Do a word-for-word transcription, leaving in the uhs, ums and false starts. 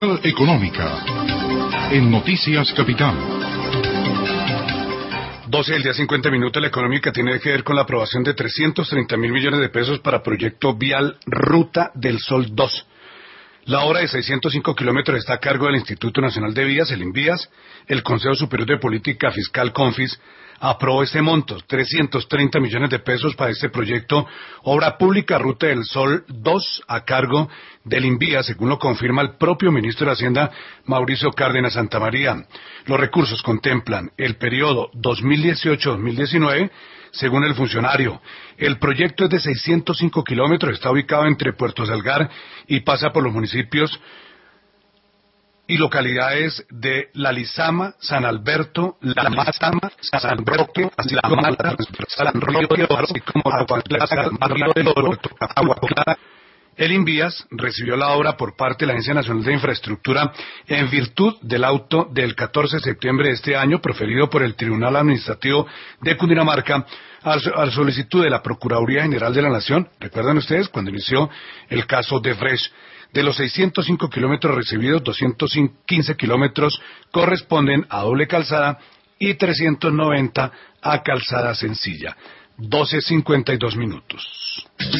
Económica en Noticias Capital. doce del día cincuenta minutos. La económica tiene que ver con la aprobación de trescientos treinta mil millones de pesos para proyecto vial Ruta del Sol dos. La obra de seiscientos cinco kilómetros está a cargo del Instituto Nacional de Vías, el INVÍAS. El Consejo Superior de Política Fiscal, CONFIS, aprobó este monto, trescientos treinta millones de pesos para este proyecto, obra pública Ruta del Sol dos, a cargo del INVÍAS, según lo confirma el propio ministro de Hacienda, Mauricio Cárdenas Santamaría. Los recursos contemplan el periodo dos mil dieciocho a dos mil diecinueve, según el funcionario. El proyecto es de seiscientos cinco kilómetros, está ubicado entre Puerto Salgar y pasa por los municipios y localidades de La Lizama, San Alberto, La Mazama, San Roque, La Mata, San Río de Oro, así como Agua Clara, Río de Oro, Agua Clara. El INVÍAS recibió la obra por parte de la Agencia Nacional de Infraestructura en virtud del auto del catorce de septiembre de este año proferido por el Tribunal Administrativo de Cundinamarca a la solicitud de la Procuraduría General de la Nación. ¿Recuerdan ustedes cuando inició el caso de Brecht? De los seiscientos cinco kilómetros recibidos, doscientos quince kilómetros corresponden a doble calzada y trescientos noventa a calzada sencilla. doce cincuenta y dos minutos.